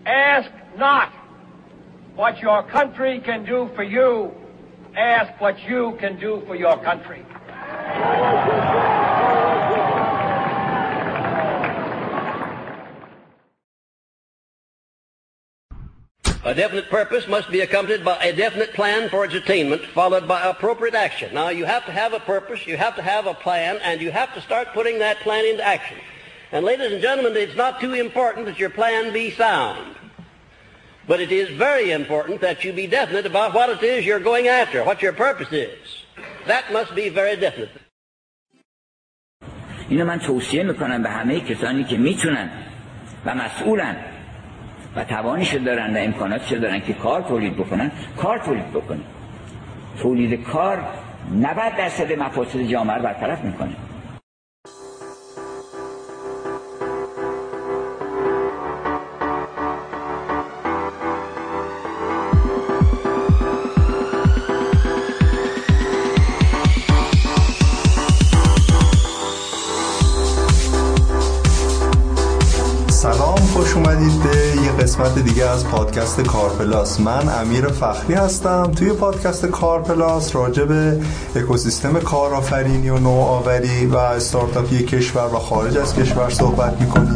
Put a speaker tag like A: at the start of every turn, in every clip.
A: Ask not what your country can do for you. Ask what you can do for your country.
B: A definite purpose must be accompanied by a definite plan for its attainment, followed by appropriate action. Now, you have to have a purpose, you have to have a plan, and you have to start putting that plan into action. And ladies and gentlemen, it's not too important that your plan be sound. But it is very important that you be definite about what it is you're going after, what your purpose is. That must be very definite.
C: اینو من توصیه میکنم به همه کسانی که میتونن و مسئولن و توانش دارن و امکاناتش دارن که کار تولید بکنن، کار تولید بکنن. تولید کار 90% مفاسد جامعه رو برطرف میکنه.
D: سلام، خوش اومدید به یه قسمت دیگه از پادکست کارپلاس. من امیر فخری هستم. توی پادکست کارپلاس راجع به اکوسیستم کارآفرینی و نوآوری و استارتاپی کشور و خارج از کشور صحبت می‌کنیم.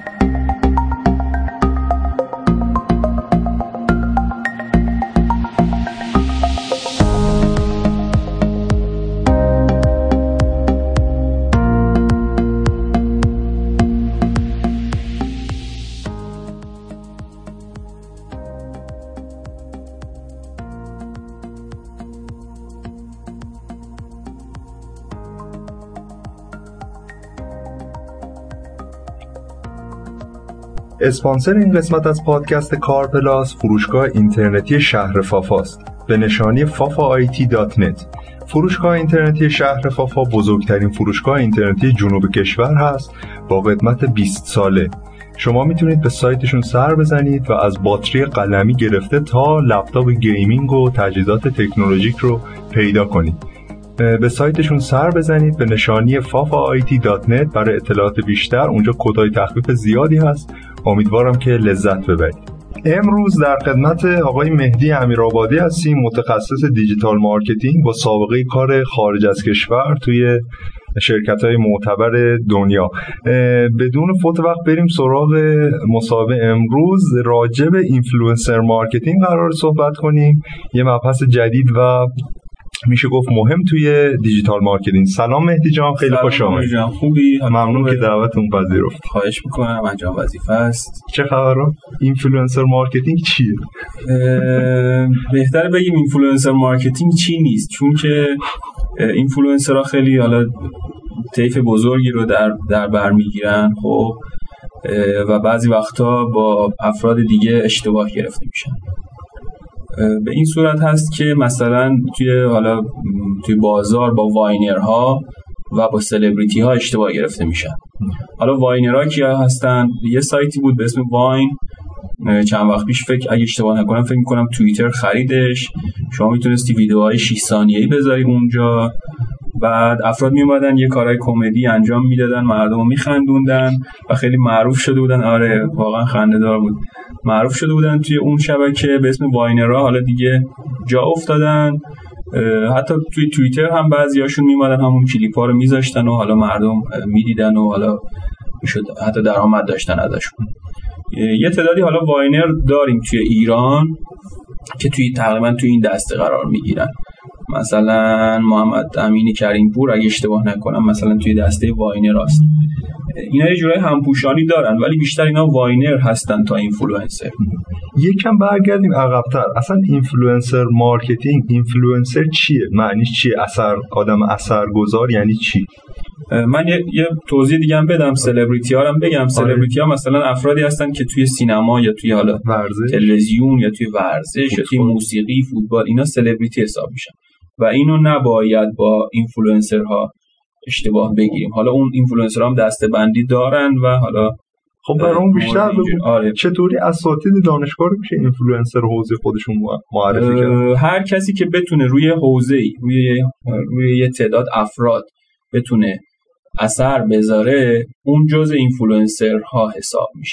D: اسپانسر این قسمت از پادکست کارپلاس فروشگاه اینترنتی شهر فافاست به نشانی fafaIT.net. فروشگاه اینترنتی شهر فافا بزرگترین فروشگاه اینترنتی جنوب کشور هست با قدمت 20 ساله. شما میتونید به سایتشون سر بزنید و از باتری قلمی گرفته تا لپتاپ گیمینگ و تجهیزات تکنولوژیک رو پیدا کنید. به سایتشون سر بزنید به نشانی fafaIT.net برای اطلاعات بیشتر. اونجا کدای تخفیف زیادی هست. امیدوارم که لذت ببرید. امروز در خدمت آقای مهدی امیرآبادی هستیم، متخصص دیجیتال مارکتینگ با سابقه کار خارج از کشور توی شرکت‌های معتبر دنیا. بدون فوت وقت بریم سراغ مصاحبه امروز. راجع به اینفلوئنسر مارکتینگ قرار صحبت کنیم، یه مبحث جدید و میشه گفت مهم توی دیجیتال مارکتینگ. سلام مهدی جان، خیلی خوش آمدید.
E: سلام خوبی؟
D: ممنون که دعوتتون پذیرفتید.
E: خواهش میکنم، انجام وظیفه است.
D: چه خبره؟ اینفلوئنسر مارکتینگ چیه؟
E: بهتره بگیم اینفلوئنسر مارکتینگ چی نیست، چون که اینفلوئنسرها خیلی حالا طیف بزرگی رو در بر میگیرن، خب، و بعضی وقتا با افراد دیگه اشتباه گرفته میشن. به این صورت هست که مثلا توی بازار با واینرها و با سلبریتی ها اشتباه گرفته میشن. حالا واینرها کیا هستن؟ یه سایتی بود به اسم واین، چند وقت پیش اگه اشتباه نکنم فکر میکنم توییتر خریدش. شما میتونستی ویدیوهای 6 ثانیه‌ای بذاری اونجا، بعد افراد میومدن یه کارهای کمدی انجام میدادن، مردم رو میخندوندن و خیلی معروف شده بودن. آره واقعا خنده‌دار بود. معروف شده بودن توی اون شبکه به اسم واینرها. حالا دیگه جا افتادن، حتی توی توییتر هم بعضیاشون میومدن همون کلیپ‌ها رو میذاشتن و حالا مردم میدیدن و حالا میشد حتی درآمد داشتن ازشون. یه تعدادی حالا واینر داریم توی ایران که تقریبا توی این دسته قرار میگیرن. مثلا محمد امین کریمپور اگه اشتباه نکنم مثلا توی دسته واینر هست. اینا یه جورای همپوشانی دارن ولی بیشتر اینا واینر هستن تا اینفلوئنسر.
D: یکم برگردیم عقب‌تر. اصلا اینفلوئنسر مارکتینگ، اینفلوئنسر چیه؟ معنیش چیه؟ آدم اثرگذار یعنی چی؟
E: من یه توضیح دیگه هم بدم، سلبریتی ها رو هم بگم. سلبریتی ها مثلا افرادی هستن که توی سینما یا توی حالا تلویزیون یا توی ورزش یا توی موسیقی، فوتبال، اینا سلبریتی حساب میشن و اینو نباید با اینفلوئنسرها اشتباه بگیریم. حالا اون اینفلوئنسرها هم دسته‌بندی دارن و حالا
D: خب برام بیشتر بگو چطوری اساتید دانشگاه رو میشه اینفلوئنسر حوزه خودشون معرفی کرد؟
E: هر کسی که بتونه روی حوزه‌ای روی یه تعداد افراد بتونه اثر بذاره اون جزء اینفلوئنسرها حساب میشه.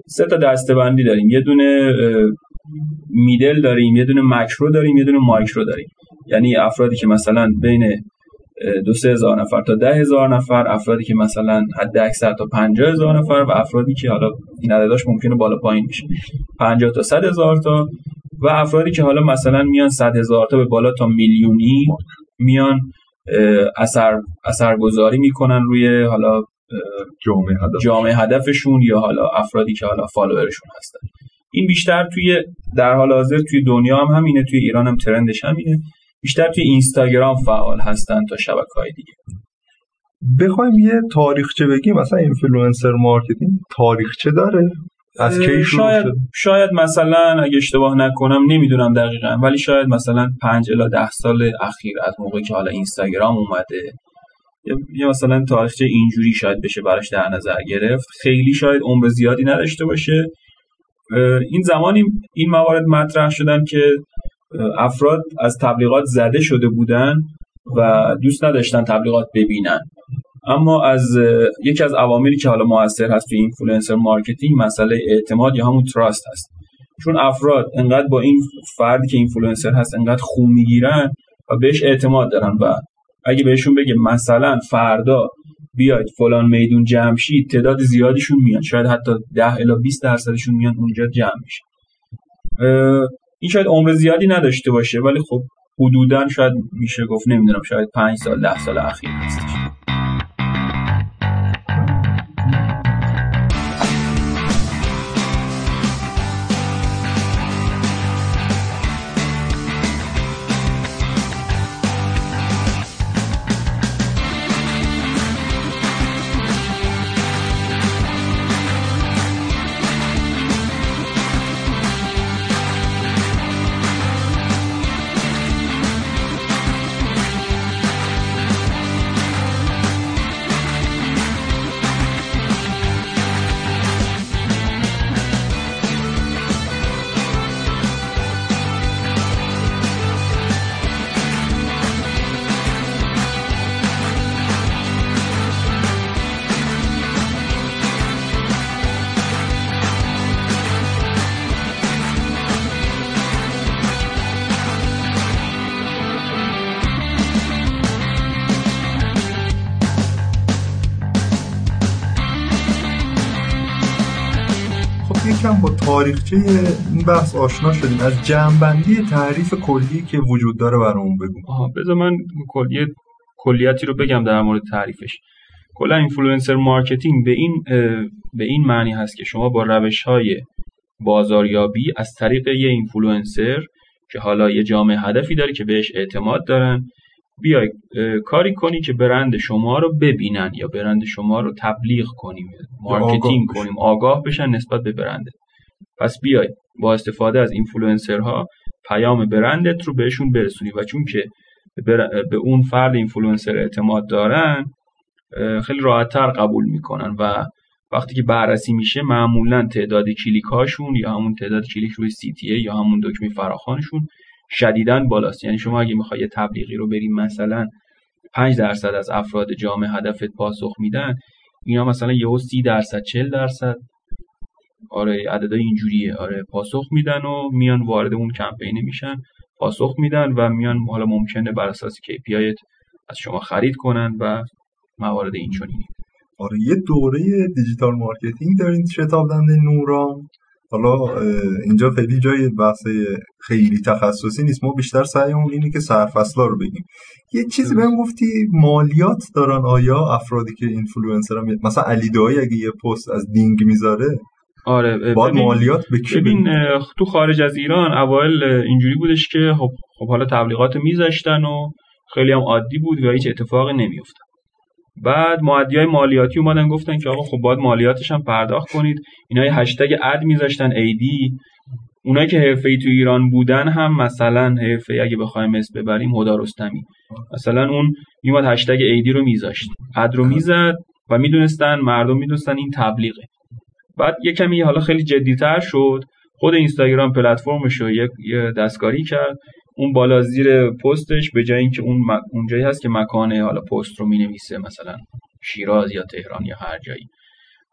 E: 3 تا دسته‌بندی داریم. یه دونه میدل داریم، یه دونه ماکرو داریم، یه دونه مایکرو داریم. یعنی افرادی که مثلا بین 2-3 هزار نفر تا 10,000 نفر، افرادی که مثلا حد اکثر تا 50,000 نفر و افرادی که حالا این عدداش ممکنه بالا پایین بشه 50 تا 100,000 تا و افرادی که حالا مثلا میان 100,000 تا به بالا تا میلیونی میان اثرگذاری میکنن روی حالا جامعه هدفشون یا حالا افرادی که حالا فالوورشون هستن. این بیشتر در حال حاضر توی دنیا هم همینه، توی ایران هم ترندش همینه، بیشتر توی اینستاگرام فعال هستن تا شبکه‌های دیگه.
D: بخوایم یه تاریخچه بگیم، مثلا اینفلوئنسر مارکتینگ تاریخچه داره؟ از کی شروع شد؟
E: شاید مثلا اگه اشتباه نکنم، نمیدونم دقیقاً، ولی شاید مثلا 5 الی 10 سال اخیر از موقعی که حالا اینستاگرام اومده یا مثلا تاریخچه اینجوری شاید بشه براش در نظر گرفت. خیلی شاید عمر زیادی نداشته باشه. این زمانی این موارد مطرح شدن که افراد از تبلیغات زده شده بودن و دوست نداشتن تبلیغات ببینن. اما از یکی از عواملی که حالا مؤثر هست توی اینفلوئنسر مارکتینگ مسئله اعتماد یا همون تراست هست. چون افراد انقدر با این فردی که اینفلوئنسر هست انقدر خو میگیرن و بهش اعتماد دارن و اگه بهشون بگه مثلا فردا بیاید فلان میدون جمع شید، تعداد زیادیشون میان، شاید حتی 10 الی 20% میان اونجا جمع میشه. این شاید عمر زیادی نداشته باشه ولی خب حدوداً شاید میشه گفت، نمیدونم، شاید 5 سال 10 سال اخیر هستش.
D: یکم با تاریخچه این بحث آشنا شدیم. از جمع‌بندی تعریف کلی که وجود داره برامون بگو.
E: بذار من کلیاتی رو بگم در مورد تعریفش. کلا اینفلوئنسر مارکتینگ به این معنی هست که شما با روش‌های بازاریابی از طریق یه اینفلوئنسر که حالا یه جامعه هدفی داره که بهش اعتماد دارن، بیای کاری کنی که برند شما رو ببینن یا برند شما رو تبلیغ کنیم، مارکتینگ کنیم، آگاه بشن نسبت به برنده. پس بیای با استفاده از اینفلوئنسرها پیام برندت رو بهشون برسونی و چون که به اون فرد اینفلوئنسر اعتماد دارن خیلی راحت‌تر قبول میکنن و وقتی که بررسی میشه معمولا تعداد کلیک هاشون یا همون تعداد کلیک روی CTA یا همون دکمه فراخوانشون شدیداً بالاست. یعنی شما اگه میخوای تبلیغی رو بریم مثلا 5% از افراد جامعه هدفت پاسخ میدن، اینا مثلا یهو 30%، 40%، آره عددای اینجوریه، آره پاسخ میدن و میان وارد اون کمپین میشن، پاسخ میدن و میان حالا ممکنه بر اساس KPIت از شما خرید کنن و موارد این چنینی.
D: آره یه دوره دیجیتال مارکتینگ دارین شتابدنده نورام. حالا اینجا خیلی جای بحث خیلی تخصصی نیست، ما بیشتر سعیمون اینه که سرفصلا رو بگیم. یه چیزی بهم گفتی مالیات دارن آیا افرادی که اینفلوئنسر هم، مثلا علی دایی اگه یه پست از دینگ میذاره
E: آره
D: باید مالیات بکشه؟
E: ببین تو خارج از ایران اوایل اینجوری بودش که خب حالا تبلیغات میذاشتن و خیلی هم عادی بود و هیچ اتفاقی نمیافتاد. بعد مؤدیای مالیاتی اومدن گفتن که آقا خب باید مالیاتش هم پرداخت کنید. اینا یه هشتگ اد میذاشتن AD. اونایی که حرفه‌ای تو ایران بودن هم مثلا حرفه‌ای اگه بخوایم اسم ببریم هدی رستمی مثلا اون میومد هشتگ AD رو میذاشت، اد رو میزد و مردم میدونستن این تبلیغه. بعد یه کمی حالا خیلی جدی‌تر شد، خود اینستاگرام پلتفرمش رو یه دستکاری کرد، اون بالا زیر پستش به جای اینکه اون جایی هست که مکان حالا پست رو مینویسه مثلا شیراز یا تهران یا هر جایی،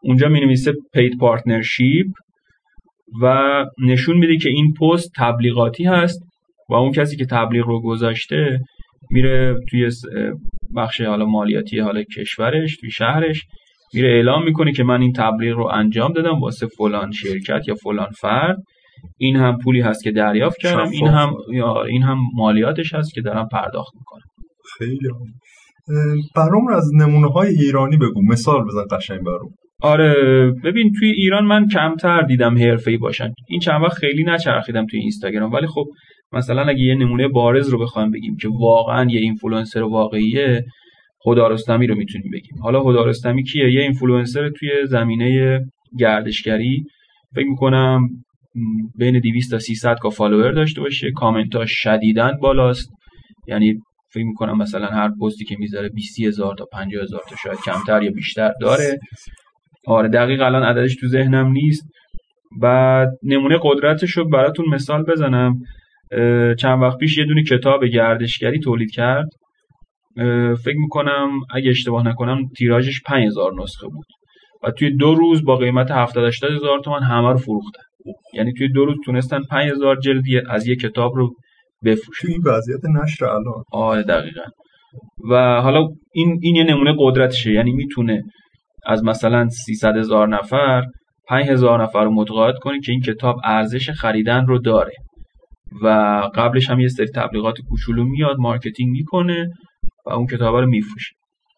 E: اونجا می‌نویسه paid partnership و نشون میده که این پست تبلیغاتی هست و اون کسی که تبلیغ رو گذاشته میره توی بخش حالا مالیاتی حالا کشورش، توی شهرش میره اعلام میکنه که من این تبلیغ رو انجام دادم واسه فلان شرکت یا فلان فرد، این هم پولی هست که دریافت کردم، این هم مالیاتش هست که دارم پرداخت میکنم.
D: خیلی برام از نمونه‌های ایرانی بگو، مثال بزن قشنگ برام.
E: آره ببین توی ایران من کمتر دیدم حرفه‌ای باشن، این چند وقت خیلی نچرخیدم توی اینستاگرام، ولی خب مثلا اگه یه نمونه بارز رو بخوایم بگیم که واقعا یه اینفلوئنسر واقعیه، هدی رستمی رو میتونیم بگیم. حالا هدی رستمی کیه؟ یه اینفلوئنسر توی زمینه گردشگری، فکر میکنم بین 200 تا 300 کا فالوور داشته باشه، کامنتاش شدیداً بالاست، یعنی فکر میکنم مثلا هر پستی که میذاره 20,000 تا 50,000 تا شاید کمتر یا بیشتر داره. آره دقیق الان عددش تو ذهنم نیست. بعد نمونه قدرتش رو براتون مثال بزنم، چند وقت پیش یه دونه کتاب گردشگری تولید کرد، فکر میکنم اگه اشتباه نکنم تیراژش 5,000 نسخه بود و توی 2 روز با قیمت 70-80 هزار تومان همه رو فروختن. یعنی توی 2 روز تونستن 5,000 جلدی از یه کتاب رو بفروشن.
D: توی این وضعیت نشر الان.
E: آره دقیقاً. و حالا این یه نمونه قدرتشه، یعنی میتونه از مثلا 300,000 نفر 5,000 نفر رو متقاعد کنه که این کتاب ارزش خریدن رو داره و قبلش هم یه سری تبلیغات کوچولو میاد مارکتینگ میکنه و اون کتاب رو میفروشه.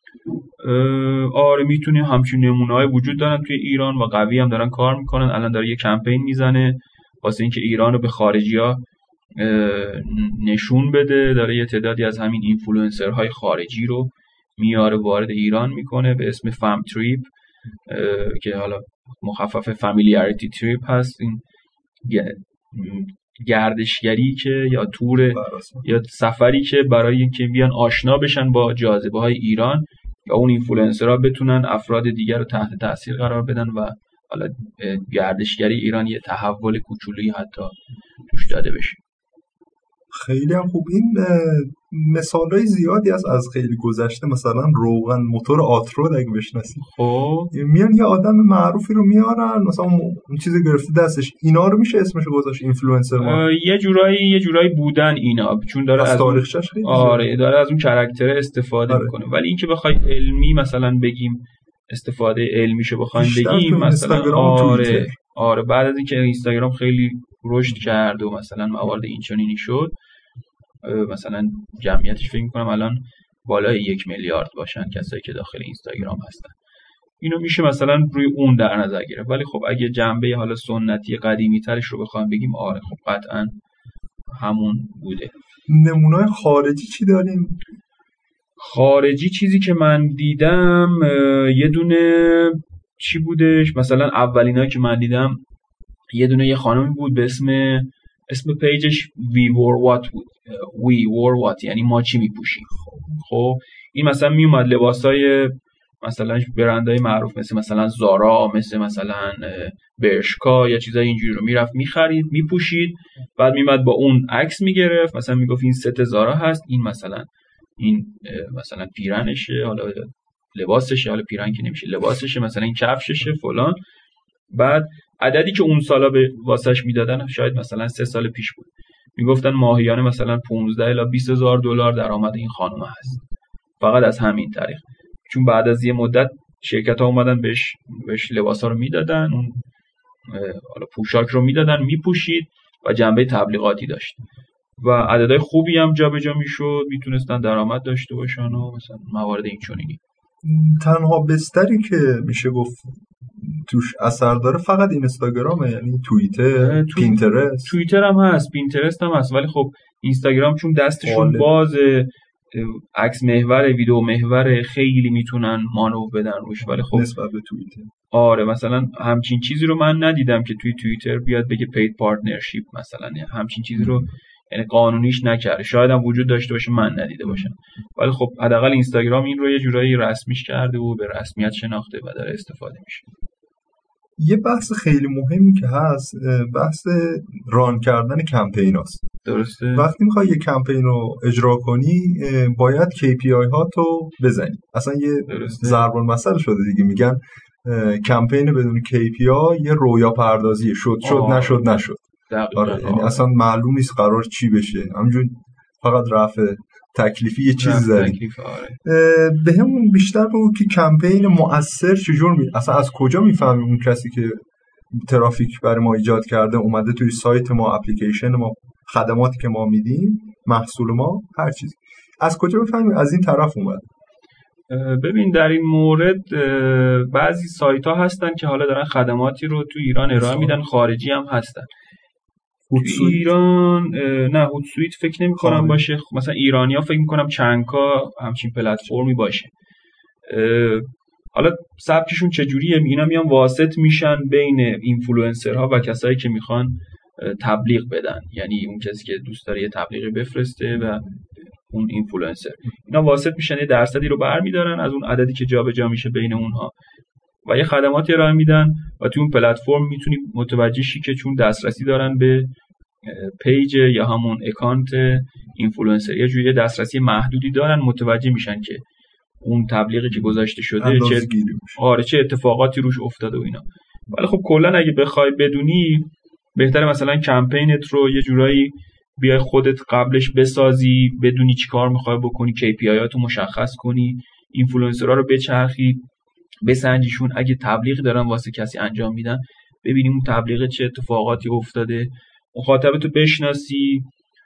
E: آره میتونیم همچین نمونه‌های وجود دارن توی ایران و قوی هم دارن کار میکنن. الان داره یه کمپین میزنه واسه اینکه ایران رو به خارجی‌ها نشون بده، داره یه تعدادی از همین اینفلوئنسرهای خارجی رو میاره وارد ایران میکنه به اسم فام تریپ که حالا مخفف فامیلیاریتی تریپ هست، این گردشگری که یا تور یا سفری که برای اینکه بیان آشنا بشن با جاذبه‌های ایران یا اون اینفلوئنسرها بتونن افراد دیگر رو تحت تاثیر قرار بدن و حالا گردشگری ایران یه تحول کوچولویی حتی توش داده بشه.
D: خیلی هم خوب. این مثالای زیادی از خیلی گذشته، مثلا روغن موتور آترود اگه بشناسید،
E: خب
D: میان یه آدم معروفی رو میارن مثلا اون چیز گرفته دستش، اینا رو میشه اسمشو گذاشت اینفلوئنسر ما؟
E: یه جورایی بودن اینا، چون داره از
D: تاریخش خیلی
E: آره داره از اون کاراکتر استفاده میکنه. ولی اینکه بخوای علمی مثلا بگیم استفاده علمیشو بخوایم بگیم مثلا آره بعد از اینکه اینستاگرام خیلی رشد کرد و مثلا موارد اینچنینی شد، مثلا جمعیتش فکر میکنم الان بالای 1 میلیارد باشن کسایی که داخل اینستاگرام هستن، اینو میشه مثلا روی اون در نظر گرفت. ولی خب اگه جنبه حالا سنتی قدیمی ترش رو بخوایم بگیم، آره خب قطعا همون بوده.
D: نمونه‌های خارجی چی داریم؟
E: خارجی چیزی که من دیدم یه دونه چی بودش، مثلا اولینایی که من دیدم یه دونه یه خانمی بود به اسم پیجش We Wore What بود، We Wore What یعنی ما چی میپوشیم. خب این مثلا میومد لباسای مثلا برندهای معروف مثلا زارا، مثلا برشکا یا چیزای اینجوری رو میرفت میخرید میپوشید، بعد میمد با اون عکس میگرفت، مثلا میگفت این ست زارا هست، این مثلا پیرنشه، حالا لباسشه، حالا پیرن که نمیشه لباسشه، مثلا این کفششه فلان. بعد عددی که اون سالا به واسش میدادن شاید مثلا 3 سال پیش بود، میگفتن ماهیانه مثلا 15 الی 20,000 دلار درآمد این خانم هست فقط از همین طریق. چون بعد از یه مدت شرکت‌ها اومدن بهش لباسا رو میدادن، اون حالا پوشاک رو میدادن میپوشید و جنبه تبلیغاتی داشت و عددهای خوبی هم جابجا میشد، میتونستن درآمد داشته باشن و مثلا موارد این چنینی.
D: تنها بستری که میشه گفت توش اثر داره فقط اینستاگرامه، یعنی پینترست.
E: توییتر هم هست، پینترست هم هست، ولی خب اینستاگرام چون دستشون بازه، عکس محور، ویدیو محور، خیلی میتونن مانو بدن روش. ولی خب
D: نسبت به توییتر
E: آره مثلا همچین چیزی رو من ندیدم که توی توییتر بیاد بگه پید پارتنرشیپ مثلا، همچین چیزی رو یعنی قانونیش نکرده، شاید هم وجود داشته باشه من ندیده باشم. ولی خب حداقل اینستاگرام این رو یه جورایی رسمیش کرده و به رسمیت شناخته و داره استفاده میشه.
D: یه بحث خیلی مهمی که هست بحث ران کردن کمپین هاست.
E: درسته.
D: وقتی میخوای یه کمپین رو اجرا کنی باید KPI ها تو بزنی. اصلا یه ضرب المثل شده دیگه، میگن کمپین بدون KPI یه رویا پردازی شد نشد. آره یعنی اصلا معلوم نیست قرار چی بشه، همینجور فقط رفع تکلیفی یه چیز زدیم. به همون بیشتر بگو که کمپین مؤثر چجور اصلا از کجا میفهمیم اون کسی که ترافیک برای ما ایجاد کرده اومده توی سایت ما، اپلیکیشن ما، خدماتی که ما میدیم، محصول ما، هر چیزی، از کجا بفهمیم از این طرف اومد؟
E: ببین در این مورد بعضی سایت ها هستن که حالا دارن خدماتی رو تو ایران ارائه میدن، خارجی هم هستن. تو ایران نه هوتسویت فکر نمی کنم باشه، مثلا ایرانی ها فکر می کنم چنکا همچین پلتفرمی باشه. حالا سبکشون چجوریه؟ اینا میان واسط میشن بین اینفلوئنسرها و کسایی که میخوان تبلیغ بدن، یعنی اون کسی که دوست داره یه تبلیغی بفرسته و اون اینفلوئنسر، اینا واسط میشن، یه درصدی رو برمیدارن از اون عددی که جابجا میشه بین اونها و یه خدماتی ارائه میدن و تو اون پلتفرم میتونی متوجه شی که چون دسترسی دارن به پیج یا همون اکانت اینفلوئنسر، یه جوری دسترسی محدودی دارن، متوجه میشن که اون تبلیغی که گذاشته شده چه اتفاقاتی روش افتاده و اینا. ولی خب کلا اگه بخوای بدونی، بهتره مثلا کمپینت رو یه جورایی بیای خودت قبلش بسازی، بدونی چی کار میخوای بکنی، KPIاتو مشخص کنی، اینفلوئنسرها رو بچرخی، بسنجیشون، اگه تبلیغ دارن واسه کسی انجام میدن ببینیم اون تبلیغ چه اتفاقاتی افتاده، مخاطبتو بشناسی،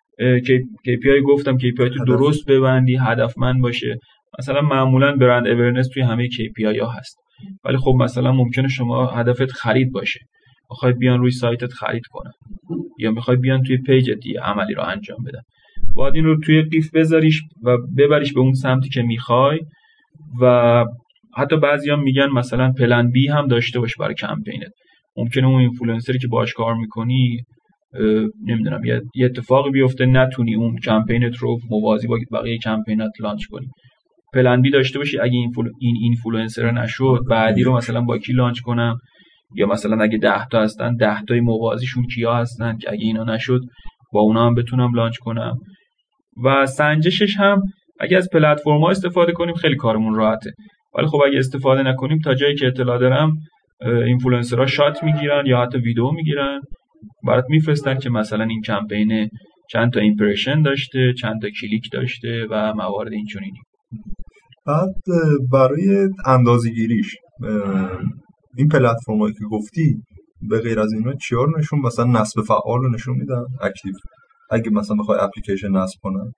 E: KPI گفتم KPI تو درست ببندی، هدفمند باشه. مثلا معمولا برند اورنس توی همه KPI ها هست، ولی خب مثلا ممکنه شما هدفت خرید باشه، میخوای بیان روی سایتت خرید کنن یا میخوای بیان توی پیجت یه عملی رو انجام بدن، باید این رو توی قیف بذاریش و ببریش به اون سمتی که میخوای. و حتی بعضیا میگن مثلا پلن بی هم داشته باش برای کمپینت. ممکنه اون اینفلوئنسری که باهاش کار میکنی نمیدونم یه اتفاقی بیفته نتونی اون کمپینت رو موازی با بقیه کمپینات لانچ کنی. پلن بی داشته باشی اگه این اینفلوئنسر نشد بعدی رو مثلا با کی لانچ کنم، یا مثلا اگه 10 تا هستن 10 تای موازیشون کیا هستن که اگه اینا نشد با اونا هم بتونم لانچ کنم. و سنجشش هم اگه از پلتفرم‌ها استفاده کنیم خیلی کارمون راحته، ولی خب اگه استفاده نکنیم تا جایی که اطلاع دارم اینفلوئنسرها شات میگیرن یا حتی ویدیو میگیرن برات میفرستن که مثلا این کمپین چند تا ایمپرشن داشته، چند تا کلیک داشته و موارد اینچنینی.
D: بعد برای اندازه‌گیریش این پلتفرمایی که گفتی به غیر از اینا چیا رو نشون، مثلا نصب فعال رو نشون میدن، اکتیو، اگه مثلا بخوای اپلیکیشن نصب کنن؟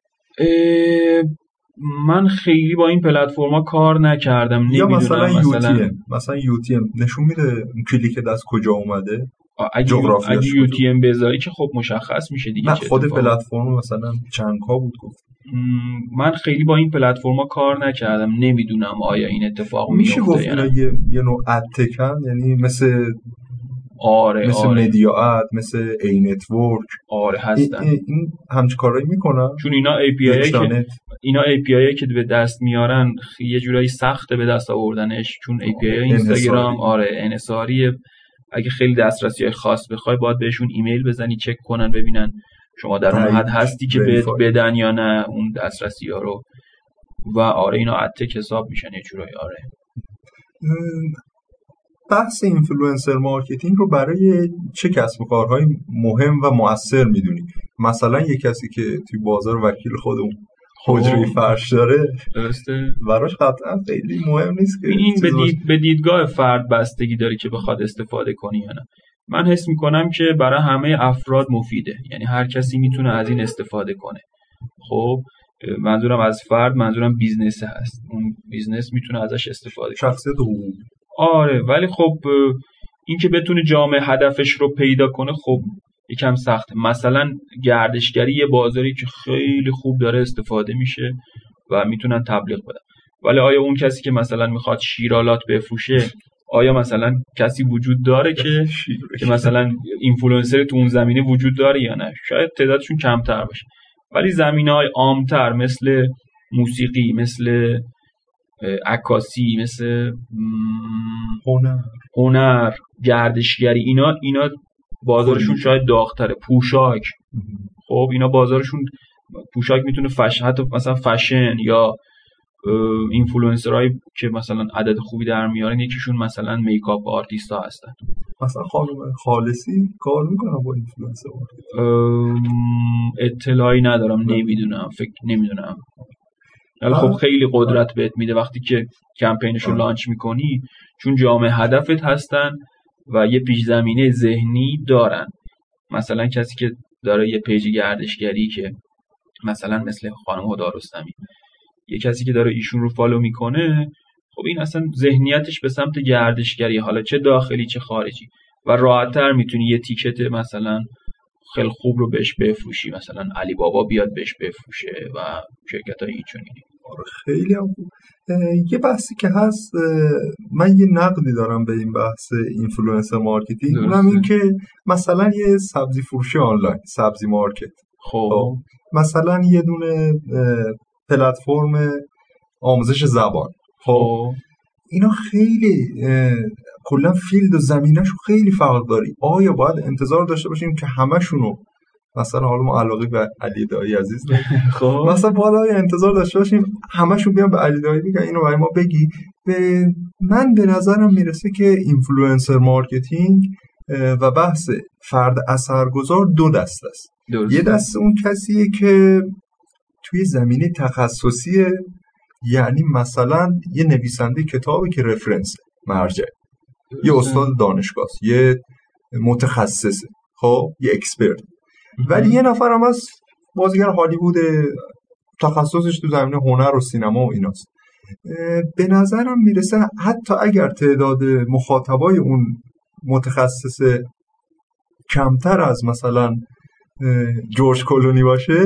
E: من خیلی با این پلتفرما کار نکردم، نمیدونم.
D: مثلا UTM نشون میده کلیک دست کجا اومده؟
E: اگه UTM بذاری که خب مشخص میشه دیگه.
D: خود پلتفرم مثلا چند کا بود گفت؟
E: من خیلی با این پلتفرما کار نکردم، نمیدونم آیا این اتفاق
D: میشه گفت اینا یه نوع ادتکن، یعنی مثل مثل مدیا اد، مثل ای نتورک
E: هستن.
D: این همچین کارایی میکنن چون
E: اینا API که به دست میارن یه جورایی سخته به دست آوردنش، چون API اینستاگرام انحصاریه. اگه خیلی دسترسی خاص بخوای باید بهشون ایمیل بزنی چک کنن ببینن شما در اون حد هستی که بدن یا نه اون دسترسی ها رو. و اینا ادتک حساب میشن یه جورایی.
D: بحث اینفلوئنسر مارکتینگ رو برای چه کسب و کارهای مهم و مؤثر میدونی؟ مثلا یه کسی که توی بازار وکیل خودمون حجره فرش داره،
E: درسته،
D: براش قطعا خیلی مهم نیست که
E: این به دیدگاه فرد بستگی داره که بخواد استفاده کنی یا نه. من حس میکنم که برای همه افراد مفیده، یعنی هر کسی میتونه از این استفاده کنه. خب منظورم از فرد، منظورم بیزنس هست، اون بیزنس میتونه ازش استفاده کنه،
D: شخصیت حقوقی.
E: ولی خب این که بتونه جامعه هدفش رو پیدا کنه خب یکم سخته. مثلا گردشگری یه بازاری که خیلی خوب داره استفاده میشه و میتونن تبلیغ بدن، ولی آیا اون کسی که مثلا میخواد شیرالات بفروشه، آیا مثلا کسی وجود داره که مثلا اینفلوئنسر تو اون زمینه وجود داره یا نه؟ شاید تعدادشون کمتر باشه. ولی زمینه‌های عام‌تر مثل موسیقی، مثل عکاسی، مثل هنر، گردشگری، اینا بازارشون شاید داغ‌تره. پوشاک، خب اینا بازارشون، پوشاک میتونه حتی مثلا فشن یا اینفلوئنسرایی که مثلا عدد خوبی در میارن، یکیشون مثلا میکاپ آرتیست ها هستن.
D: مثلا خانم خالصی کار میکنن با اینفلوئنسر؟
E: اطلاعی ندارم، نمیدونم. ولی خب خیلی قدرت بهت میده وقتی که کمپینشو لانچ میکنی، چون جامعه هدفت هستن و یه پیش زمینه ذهنی دارن. مثلا کسی که داره یه پیج گردشگری که مثلا مثل خانم هدی رستمی، یه کسی که داره ایشون رو فالو میکنه، خب این اصلا ذهنیتش به سمت گردشگری، حالا چه داخلی چه خارجی، و راحت‌تر میتونی یه تیکت مثلا خیلی خوب رو بهش بفروشی، مثلا علی بابا بیاد بهش بفروشه و شرکت‌های اینچنینی.
D: خیلی هم خوب. یه بحثی که هست، من یه نقدی دارم به این بحث اینفلوئنسر مارکتینگ، اونم این که مثلا یه سبزی فروشی آنلاین، سبزی مارکت،
E: خب
D: مثلا یه دونه پلتفرم آموزش زبان، خب اینا خیلی کلا فیلد و زمینه‌شون خیلی فرق داره. آیا باید انتظار داشته باشیم که همشونو مثلا حالا ما علاقه به علی دایی عزیز داریم، خب مثلا باید انتظار داشته باشیم همشون بیان به علی دایی بگن اینو برای ما بگی؟ من به نظرم میرسه که اینفلوئنسر مارکتینگ و بحث فرد اثرگذار دو دسته است. یه دسته اون کسیه که توی زمینه تخصصیه، یعنی مثلا یه نویسنده کتابی که رفرنس مرجع، یه استاد دانشگاه، یه متخصصه، خب یه اکسپرت. ولی یه نفر هم از بازیگر هالیوود، تخصصش تو زمینه هنر و سینما و ایناست. به نظرم میرسه حتی اگر تعداد مخاطبای اون متخصص کمتر از مثلا جورج کلونی باشه،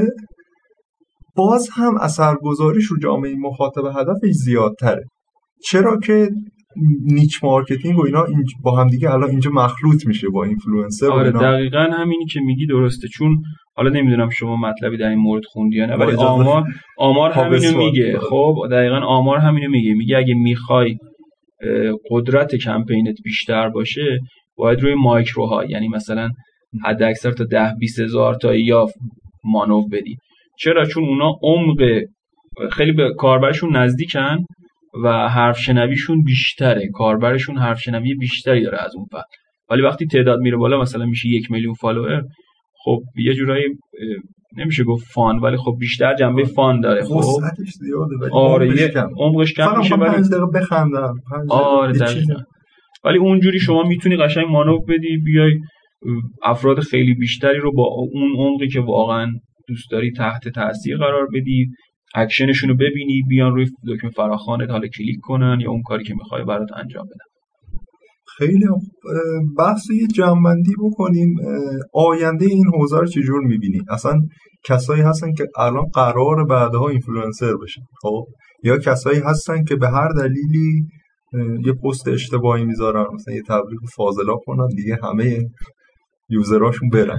D: باز هم اثرگذاریش رو جامعه مخاطب هدفش زیادتره. چرا که نیچ مارکتینگ و اینا با هم دیگه الان اینجا مخلوط میشه با اینفلوئنسر.
E: آره دقیقاً همینی که میگی درسته، چون حالا نمیدونم شما مطلبی در این مورد خوندی یا نه، ولی آمار همینو میگه. خب دقیقاً آمار همینو میگه اگه میخوای قدرت کمپینت بیشتر باشه، باید روی مایکروها، یعنی مثلا حد اکثر تا 10-20 هزار تا یا مانور بدی. چرا؟ چون اونا عمق خیلی به کاربرشون نزدیکن و حرف شنویشون بیشتره، کاربرشون حرف شنوی بیشتری داره از اون پر. ولی وقتی تعداد میره بالا، مثلا میشه 1 میلیون فالوور، خب یه جورایی نمیشه گفت فان، ولی خب بیشتر جنبه فان داره. خب
D: وسعتش زیاده ولی
E: عمقش کم میشه.
D: ولی 5 دقیقه بخندم.
E: آره دقیقاً. ولی اونجوری شما میتونی قشنگ مانور بدی، بیای افراد خیلی بیشتری رو با اون عمقی که واقعا دوست داری تحت تاثیر قرار بدی، اکشنشون رو ببینی، بیان روی دکمه فراخوانت حالا کلیک کنن یا اون کاری که میخوای برات انجام بدن.
D: خیلی بحث یه جمع‌بندی بکنیم. آینده این حوزه رو چجور میبینی؟ اصلا کسایی هستن که الان قرار بعدها اینفلوئنسر بشن، خب یا کسایی هستن که به هر دلیلی یه پست اشتباهی میذارن، مثلا یه تبلیغ فاضلا کنن دیگه همه یوزراشون برن.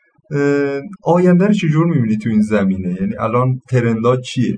D: آینده رو چجور میبینی تو این زمینه؟ یعنی الان ترندا چیه؟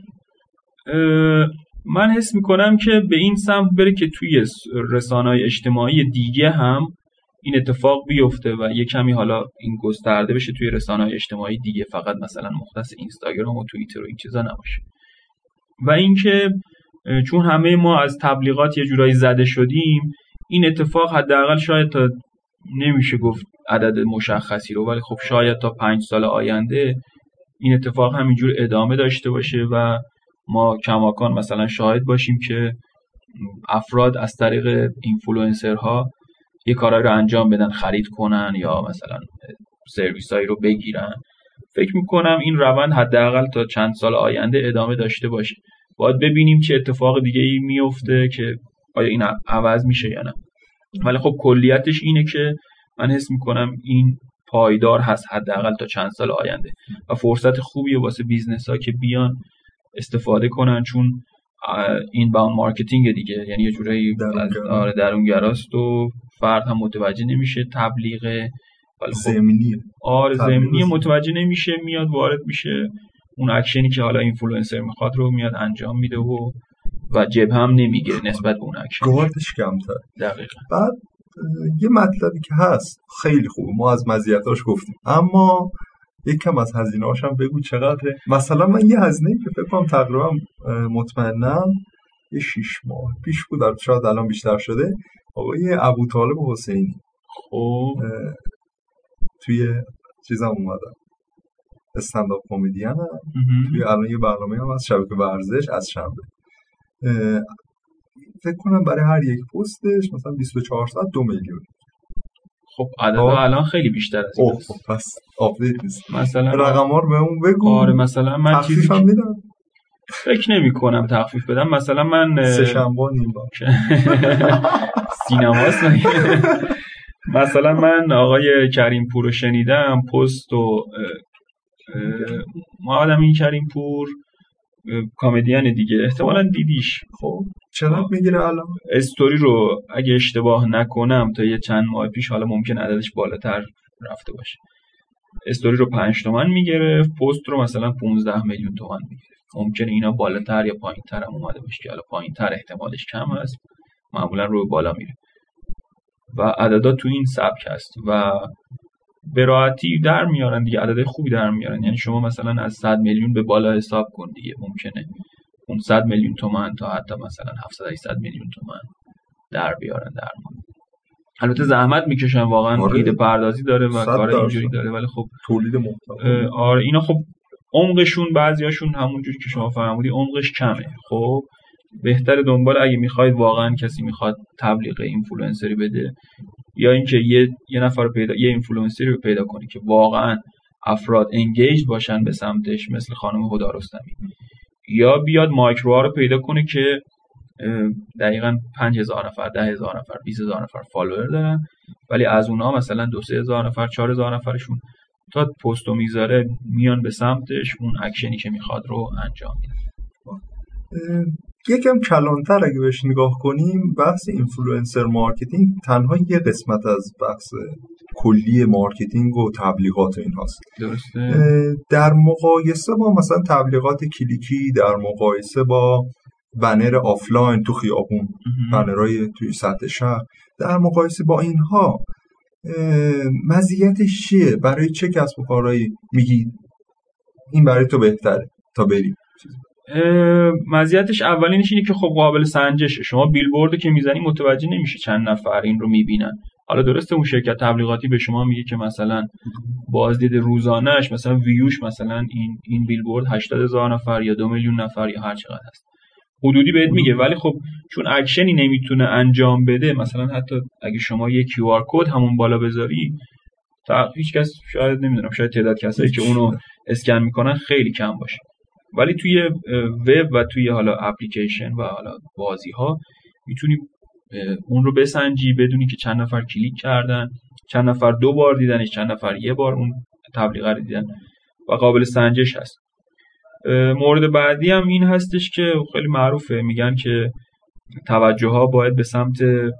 E: من حس میکنم که به این سمت بره که توی رسانه‌های اجتماعی دیگه هم این اتفاق بیفته و یه کمی حالا این گسترده بشه توی رسانه‌های اجتماعی دیگه، فقط مثلا مختص اینستاگرام و توییتر و این چیزا نباشه. و اینکه چون همه ما از تبلیغات یه جورایی زده شدیم، این اتفاق حداقل شاید تا نمیشه گفت عدد مشخصی رو، ولی خب شاید تا 5 سال آینده این اتفاق همینجور ادامه داشته باشه و ما کماکان مثلا شاهد باشیم که افراد از طریق اینفلوئنسرها یه کارایی رو انجام بدن، خرید کنن یا مثلا سرویسایی رو بگیرن. فکر میکنم این روند حداقل تا چند سال آینده ادامه داشته باشه. باید ببینیم چه اتفاق دیگه ای میفته که آیا این عوض میشه یا نه. ولی خب کلیتش اینه که من حس میکنم این پایدار هست حداقل تا چند سال آینده و فرصت خوبیه واسه بیزنس‌ها که بیان استفاده کنن، چون این باوند مارکتینگ دیگه، یعنی یه جورایی درونگراست و فرد هم متوجه نمیشه تبلیغه، ولی
D: زمینیه.
E: زمینیه، متوجه نمیشه، میاد وارد میشه اون اکشنی که حالا اینفلوئنسر میخواد رو میاد انجام میده و جبه هم نمیگه نسبت به اون اکشن،
D: گاردش کمتر.
E: دقیقاً.
D: بعد یه مطلبی که هست خیلی خوبه، ما از مزیتاش گفتیم، اما یک کم از هزینه‌هاش هم بگو چقدره. مثلا من یه هزینه‌ای که فکر کنم تقریبا مطمئنم یه 6 ماه پیش بود، شاید الان بیشتر شده، آقای ابوطالب حسینی
E: خب
D: توی چیزام اومدن، استندآپ کمدین هم توی الان یه برنامه هم از شبکه ورزش از شنبه، فکر کنم برای هر یک پستش مثلا 24 ساعت 2 میلیون.
E: خب عددها الان خیلی بیشتر از این است.
D: خب پس آپدیت نیست.
E: مثلا
D: رقم‌ها رو بهمون بگو.
E: آره مثلا من چیزی
D: تخفیفم میدم.
E: فکر نمی‌کنم تخفیف بدم. مثلا من
D: سه شنبه نیم با
E: سینماست. مثلا من آقای کریم پور رو شنیدم پست و محمد امین کریم پور کمدین دیگه احتمالاً دیدیش.
D: خب چقدر میگیره الان؟ استوری
E: رو اگه اشتباه نکنم تا یه چند ماه پیش، حالا ممکن عددش بالاتر رفته باشه، استوری رو 5 تومن میگرفت، پست رو مثلا 15 میلیون تومن میگرفت. ممکنه اینا بالاتر یا پایین‌تر هم اومده باشه که حالا پایین‌تر احتمالش کم است، معمولا رو بالا میره و عددا تو این سبک هست و به راحتی در میارن دیگه، عدد خوبی در میارن. یعنی شما مثلا از 100 میلیون به بالا حساب کن دیگه، ممکنه اون 100 میلیون تومان تا حتی مثلا 700 میلیون تومان در بیارن در ما. البته زحمت میکشن واقعا، ایده پردازی داره و کار اینجوری داره، ولی خب
D: تولید محتوا
E: آره اینا خب عمقشون بعضیاشون همونجوری که شما فرمودی عمقش کمه. خب بهتره دنبال اگه میخواید واقعا کسی میخواد تبلیغ اینفلوئنسری بده یا اینکه یه نفر پیدا، یه اینفلوئنسری رو پیدا کنی که واقعا افراد انگیج باشن به سمتش، مثل خانم هدی رستمی، یا بیاد مایکروها رو پیدا کنه که دقیقاً 5000 نفر، 10000 نفر، 20000 نفر فالوور دارن، ولی از اونها مثلا 2-3000 نفر، 4000 نفرشون تا پستو میذاره میان به سمتش، اون اکشنی که میخواد رو انجام میدن.
D: یکم کلانتر اگه بهش نگاه کنیم، بحث اینفلوئنسر مارکتینگ تنها یه قسمت از بحث کلی مارکتینگ و تبلیغات این هاست.
E: درسته.
D: در مقایسه با مثلا تبلیغات کلیکی، در مقایسه با بنر آفلاین تو خیابون، بنرهای توی سطح شهر، در مقایسه با اینها مزیتش چیه؟ برای چه کسب و کارهایی میگی این برای تو بهتره تا بریم؟
E: مزیتش اولینش اینه که خب قابل سنجشه. شما بیلبورد که میزنی متوجه نمیشه چند نفر این رو میبینن. حالا درسته اون شرکت تبلیغاتی به شما میگه که مثلا بازدید روزانه‌اش مثلا ویوش مثلا این بیلبورد 80000 نفر یا 2 میلیون نفر یا هر چقدر هست، حدودی بهت میگه، ولی خب چون اکشنی نمیتونه انجام بده، مثلا حتی اگه شما یه QR کد همون بالا بذاری، تا هیچ کس شاید نمیدونم، شاید تعداد کسایی که اونو اسکن میکنن خیلی کم باشه، ولی توی وب و توی حالا اپلیکیشن و حالا بازی ها میتونی اون رو بسنجی، بدونی که چند نفر کلیک کردن، چند نفر 2 بار دیدنش، چند نفر 1 بار اون تبلیغ رو دیدن و قابل سنجش هست. مورد بعدی هم این هستش که خیلی معروفه، میگن که توجه ها باید به سمت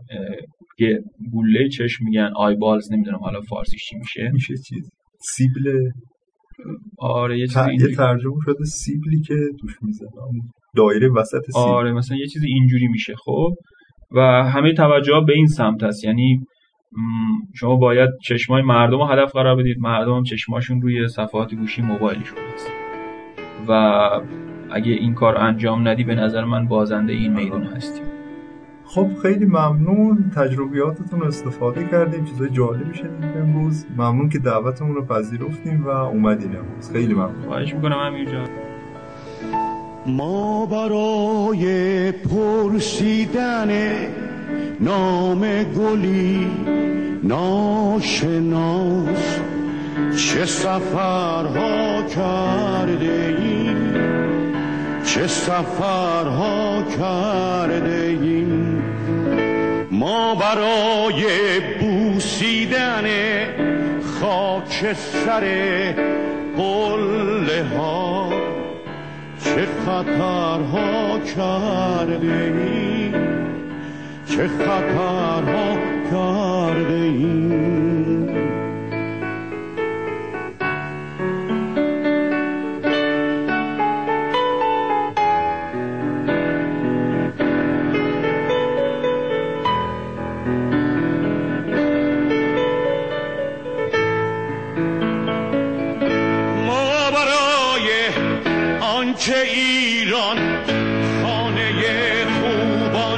E: گوله چشم، میگن آی بالز، نمیدونم حالا فارسیش چی
D: میشه چیز سیبل.
E: آره یه چیزی
D: ترجمه شده سیبلی که توش میزنن، دایره وسط سیبل.
E: آره مثلا یه چیزی اینجوری میشه. خب و همه توجه ها به این سمت هست، یعنی شما باید چشمای مردم رو هدف قرار بدید، مردم هم چشماشون روی صفحات گوشی موبایلشون هست و اگه این کار انجام ندی به نظر من بازنده این میدون هستیم.
D: خب خیلی ممنون، تجربیاتتون رو استفاده کردیم، چیزای جالبی شنیدیم امروز. ممنون که دعوتمون رو پذیرفتیم و اومدین امروز. خیلی ممنون.
E: خواهش میکنم امیر جان.
F: ما برای پرسیدن نام گلی ناشناس چه سفرها کرده ایم، چه سفرها کرده ایم. ما برای بوسیدن خاک سر قله ها چه خطرها کرده ایم، چه خطرها کرده ایم. آنکه ایران خانه خوبان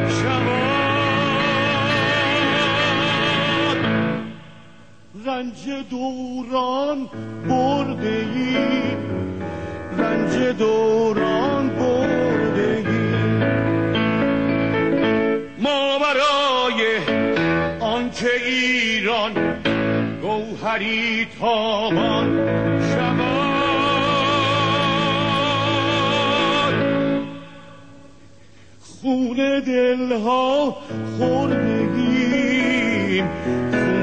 F: شود. رنج دوران برده ای، رنج دوران برده ای، ما برای آنکه ایران گوهری تابان شود، خون دلها خوردگیم،